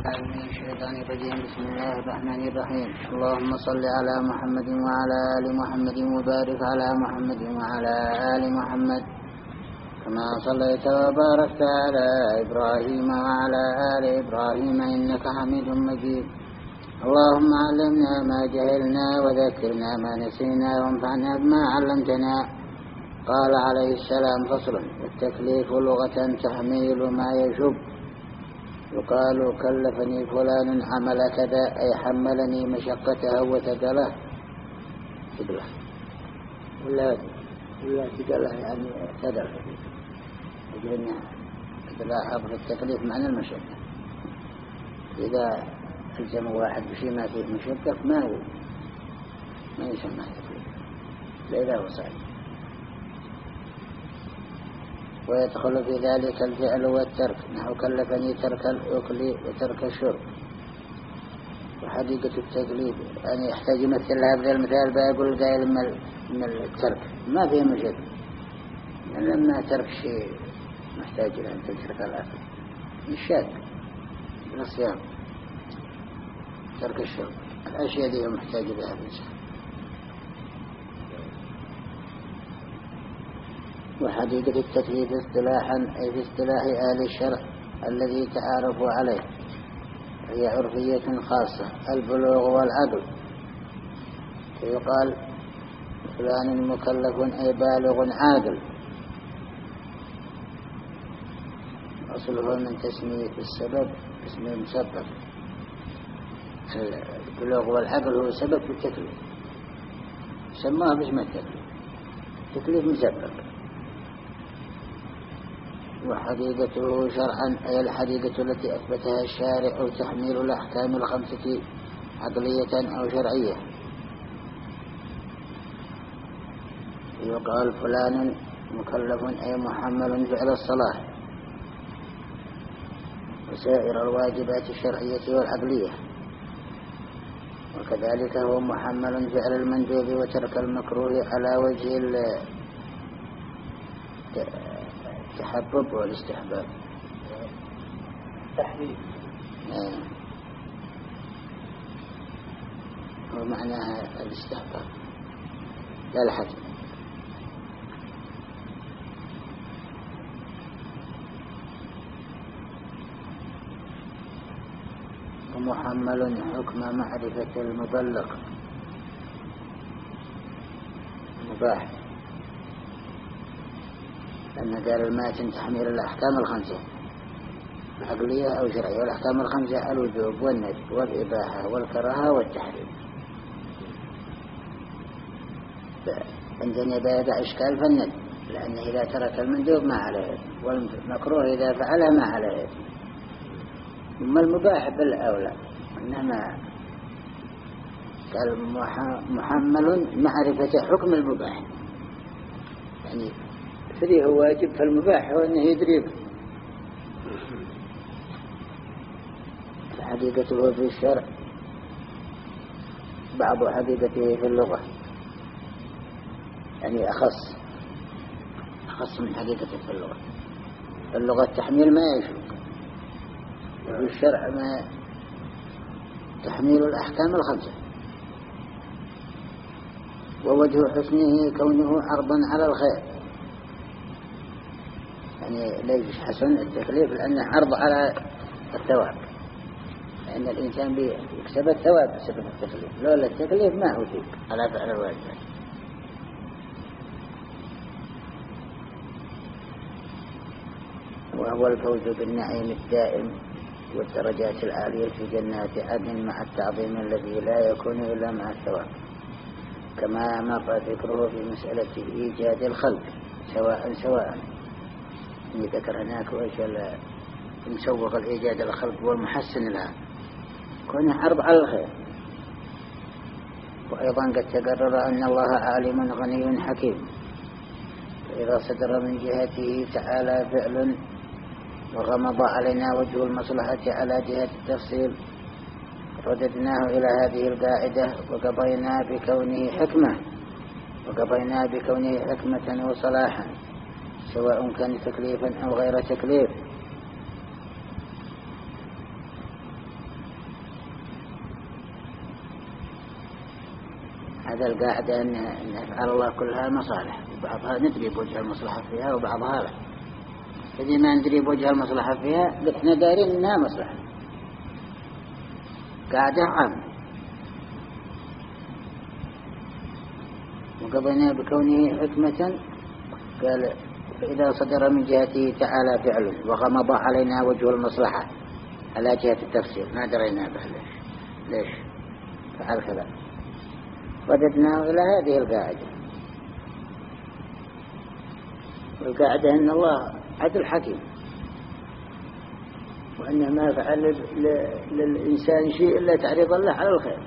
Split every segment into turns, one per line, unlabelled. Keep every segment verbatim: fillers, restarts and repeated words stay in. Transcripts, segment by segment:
من الشيطان الرجيم. بسم الله الرحمن الرحيم. اللهم صل على محمد وعلى آل محمد وبارك على محمد وعلى آل محمد كما صليت وباركت على إبراهيم وعلى آل إبراهيم إنك حميد مجيد. اللهم علمنا ما جهلنا وذكرنا ما نسينا وانفعنا بما علمتنا. قال عليه السلام: فصل: التكليف لغة تحميل ما يشب. يقال: كلفني فلان عمل كذا، أي حملني مشقته وتقله. تقله ولا ولا تقله يعني تدر. يجب تلاحظ في التكليف معنى المشقة. إذا الزم واحد بشيء ما فيه مشقة ما هو ما يسمى تكليف، لذا هو صعب. ويدخل في ذلك الفعل والترك، نحو كلفني ترك الأكل وترك الشرب. وحقيقة التكليف يعني يحتاج يمثل هذا المثال بيقول قائل من الترك ما فيه مشكلة، لما ترك شيء محتاج إلى أن تترك الأكل، الشاك الصيام، ترك الشرب، الأشياء دي محتاج بها الإنسان. وحقيقة التكليف اصطلاحا أي في اصطلاح أهل الشرع الذي تعارفوا عليه، هي عرفية خاصة: البلوغ والعقل. فيقال فلان مكلف أي بالغ عاقل. أصله من تسمية السبب اسم المسبب. البلوغ والعقل هو سبب في التكليف، سماه باسم التكليف، تكليف مسبب. وحقيقته شرعا أي الحقيقة التي أثبتها الشارع تحميل الأحكام الخمسة عقلية أو شرعية. يقال فلان مكلف أي محمل فعل الصلاة وسائر الواجبات الشرعية والعقلية، وكذلك هو محمل فعل المندوب وترك المكروه على وجه التحبب والاستحباب.
تحريم
هو معناها الاستحباب لا الحتم. ومحمل حكم معرفة المبلغ مباح، لأن قال الماتن تحميل الأحكام الخمسة عقلية أو شرعية. والأحكام الخمسة: الوجوب والندب والإباحة والكراهة والتحريم. عندنا إذا يدع إشكال فالندب، لأنه إذا ترك المندوب ما عليه، والمكروه إذا فعله ما عليه. ثم المباح بالأولى، إنما قال محمل معرفة حكم المباح، يعني فديه واجب، فالمباح هو أنه يدريك. حقيقته في الشرع بعض حقيقته في اللغة، يعني أخص أخص من حقيقته في اللغة. اللغة التحميل ما يشوك، وفي الشرع ما تحميل الأحكام الخمسة. ووجه حسنه كونه عرضا على الخير، يعني ليش حسن التكليف؟ لأنه عرض على الثواب، لأن الإنسان بيكسب الثواب بسبب التكليف، لولا التكليف ما هو فيك على فعل الواجبات. وهو الفوز بالنعيم الدائم والدرجات العالية في جنات عدن مع التعظيم الذي لا يكون إلا مع الثواب، كما مر ذكره في مسألة إيجاد الخلق سواء سواء. ذكر هناك وإيش المسوغ الإيجاد الخلق والمحسن لها، كونه عرض على الخير. وأيضا قد تقرر أن الله عالم غني حكيم، فإذا صدر من جهته تعالى فعل وغمض علينا وجه المصلحة على جهة التفصيل، رددناه إلى هذه القاعدة وقضينا بكونه حكمة وقضينا بكونه حكمة وصلاحا، سواء كان تكليفا أو غير تكليف. هذا القاعدة أن أفعال الله كلها مصالح، وبعضها ندري بوجه المصلحة فيها وبعضها لا. الذي ما ندري بوجه المصلحة فيها نحن دارين أنها مصلحة، قاعدة عامة. وقضينا بكونه حكمة، قال فإذا صدر من جهته تعالى فعله وغمض علينا وجه المصلحة على جهة التفسير ما درينا به ليش ليش فعل كذا، رددناه إلى هذه القاعدة. والقاعدة أن الله عدل حكيم، وأنه ما فعل للإنسان شيء إلا تعريض الله على الخير.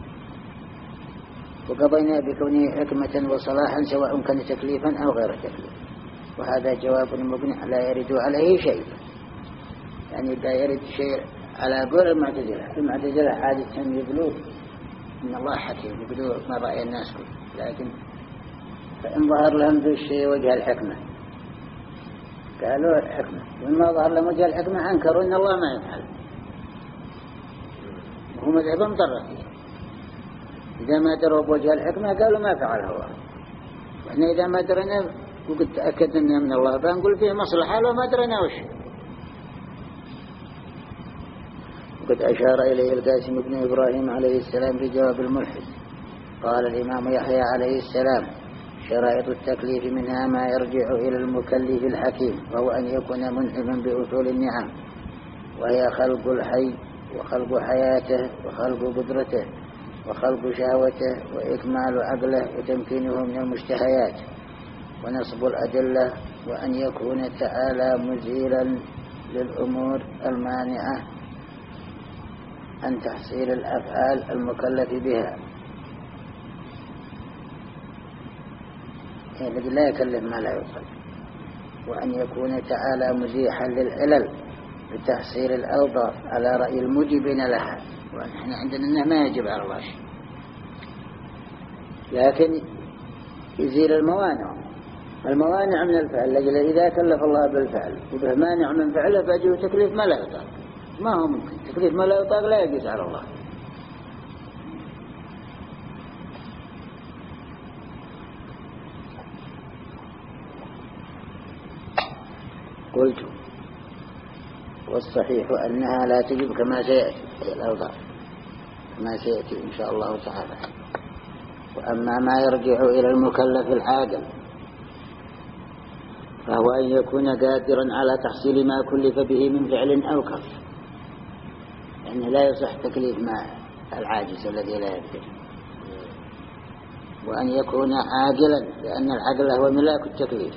وقضينا بكونه حكمة وصلاحا سواء كان تكليفا أو غير تكليف، وهذا جواب مبني لا يرد عليه شيء، يعني لا يرد شيء على قول المعتزلة. المعتزلة عادة يقولون إن الله حكيم، يقولوا ما رأي الناس كله، لكن فإن ظهر لهم ذو الشيء وجه الحكمة قالوا الحكمة، وإن ظهر لهم وجه الحكمة أنكروا إن الله ما يفعل، وهم مذهبهم ضرر. إذا ما دروا بوجه الحكمة قالوا ما فعله الله، وإحنا إذا ما درنا وقد تأكدنا من الله فنقول فيه مصلحة لو ما درنا وش. وقد أشار إليه القاسم بن إبراهيم عليه السلام في جواب الملحد. قال الإمام يحيى عليه السلام: شرائط التكليف منها ما يرجع إلى المكلف الحكيم، وهو أن يكون منعما بأصول النعم، وهي خلق الحي وخلق حياته وخلق قدرته وخلق شهوته وإكمال عقله وتمكينه من المشتهيات ونصب الأدلة، وأن يكون تعالى مزيلا للأمور المانعة عن تحصيل الأفعال المكلف بها، الذي لا يكلف ما لا يوصل. وأن يكون تعالى مزيحا للعلل بتحصيل الأوضاع على رأي الموجبين لها، ونحن عندنا أنه ما يجب على الله شيء، لكن يزيل الموانع الموانع من الفعل. لأجل إذا كلف الله بالفعل وبه مانع من فعله فأجل تكليف ما لا يطاق، ما هو ممكن. تكليف ما لا يطاق لا يجوز على الله. قلت والصحيح أنها لا تجب كما سيأتي الأوضاع كما سيأتي إن شاء الله تعالى. وأما ما يرجع إلى المكلف العاقل فهو أن يكون قادرا على تحصيل ما كلف به من فعل أو كف، لأنه لا يصح تكليف مع العاجز الذي لا يقدر. وأن يكون عاقلا، لأن العقل هو ملاك التكليف.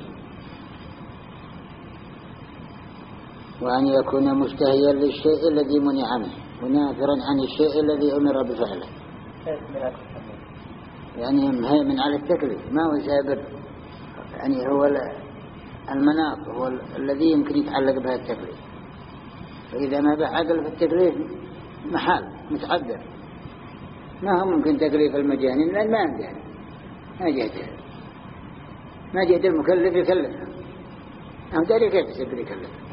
وأن يكون مشتهيا للشيء الذي منع منه ونافرا عن الشيء الذي أمر بفعله، يعني مهيمن على التكليف، ما هو سابر، يعني هو المناط، هو الذي يمكن يتعلق بها التكليف. فإذا ما بعقل في التكليف محال متعذر، ما هو ممكن تكليف المجانين، لأن ما عنده ما جهده ما جهد المكلف يكلفه، أهم داري كيف يسبر يكلفه.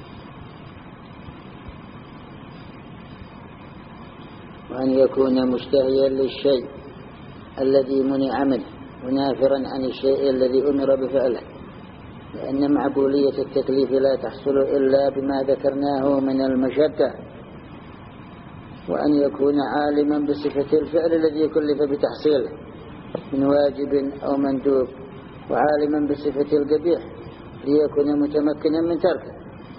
وأن يكون مشتهيا للشيء الذي منع منه ونافرا عن الشيء الذي أمر بفعله، لأن معقولية التكليف لا تحصل إلا بما ذكرناه من المشقة. وأن يكون عالما بصفة الفعل الذي كلف بتحصيله من واجب أو مندوب، وعالما بصفة القبيح ليكون متمكنا من تركه.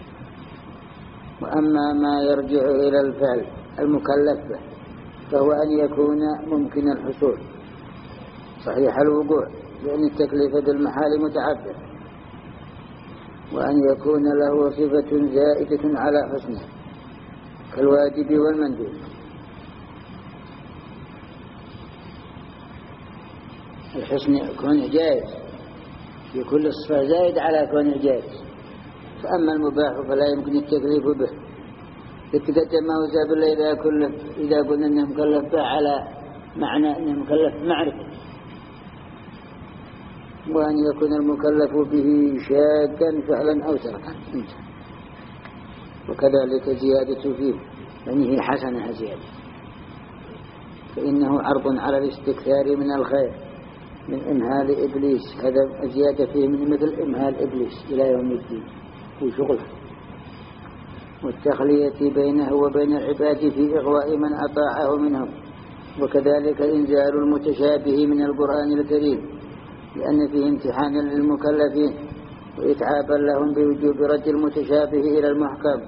وأما ما يرجع إلى الفعل المكلف به فهو أن يكون ممكن الحصول صحيح الوقوع، لأن التكليف بالمحال متعدد. وأن يكون له صفة زائدة على حسنه كالواجب والمندوب. الحسن يكون جائز، في كل صفة زائد على كونه جائز. فأما المباح فلا يمكن التكليف به، يتقدم ما هو سابق الله إذا, كلف إذا قلنا أنه مكلف به على معنى أنه مكلف معرفة. وأن يكون المكلف به شاكا فعلا أو تركا، وكذلك زيادة فيه، يعني هي حسنة زيادة، فإنه عرض على الاستكثار من الخير من إمهال إبليس، هذا زيادة فيه من مثل إمهال إبليس إلى يوم الدين في شغله، والتخلية بينه وبين العباد في إغواء من أطاعه منهم، وكذلك إنزال المتشابه من القرآن الكريم لأن فيه امتحانا للمكلفين وإتعابا لهم بوجوب رد المتشابه إلى المحكم،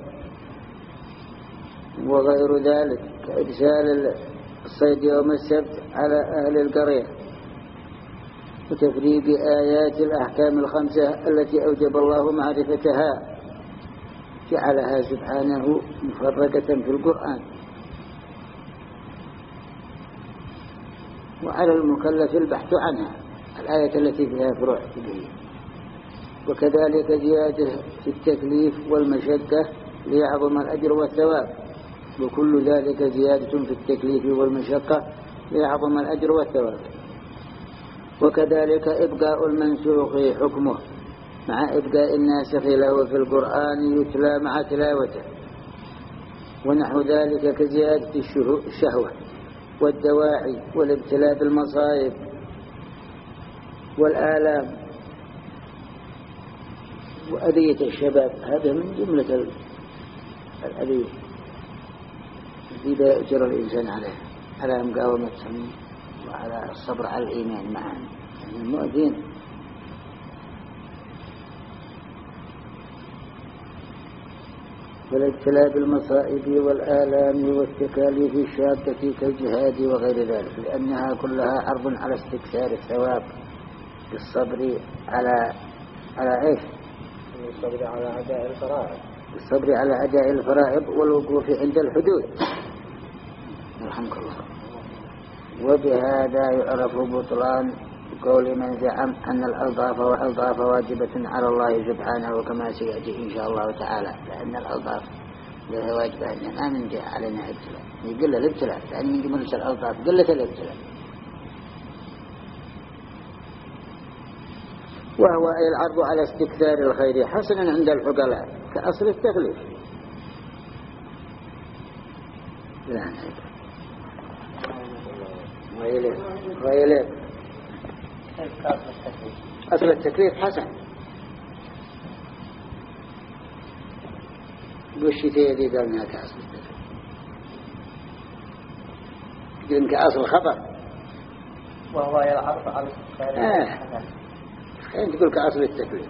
وغير ذلك كإرسال الصيد يوم السبت على أهل القرية، وتفريق آيات الأحكام الخمسة التي أوجب الله معرفتها جعلها سبحانه مفرقة في القرآن. وعلى المكلف البحث عنها، الآية التي فيها فروع فقهية. وكذلك زيادة في التكليف والمشقة ليعظم الأجر والثواب، وكل ذلك زيادة في التكليف والمشقة ليعظم الأجر والثواب. وكذلك إبقاء المنسوخ حكمه مع إبقاء الناسخ له في القرآن يتلى مع تلاوته، ونحو ذلك كزيادة الشهوة والدواعي والابتلاء بالمصائب والآلام وأذية الشباب، هذا من جملة الأذية التي لا يؤجر الإنسان عليها، على مقاومتهم وعلى الصبر على الإيمان معا، يعني المؤذين. والابتلاء بالمصائب والآلام والتكاليف الشاقة كالجهاد وغير ذلك، لأنها كلها عرض على استكثار الثواب بالصبر على على إيش؟
بالصبر على أداء الفرائض،
بالصبر على أداء الفرائض والوقوف عند الحدود. الحمد لله. وبهذا يعرف بطلان قول من زعم أن الألطاف والألطاف واجبة على الله سبحانه، كما سيأتي إن شاء الله تعالى، لأن الألطاف لها واجبة ما من جاء علينا ابتلاء، يقل الابتلاء لأن من جملة الألطاف قلة الابتلاء. وهو أي العرض على استكثار الخير حسنا عند العقلاء كأصل التكليف. لا نعم ويلك ويلك أصل التكليف حسن. والشتاء ذي قالنا كأصل التكليف، يمكن كأصل خبر،
وهو يلعب على الخير.
آه. أنت تقول كأصل التكليف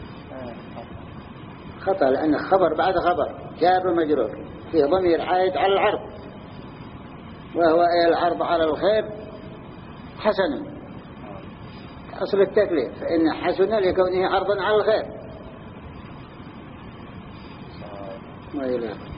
خطأ، لأن خبر بعد خبر جار مجرور فيه ضمير عائد على العرض، وهو العرض على الخير حسن أصل التكليف، فإن حسن لكونه عرضا على الخير. ما يلاه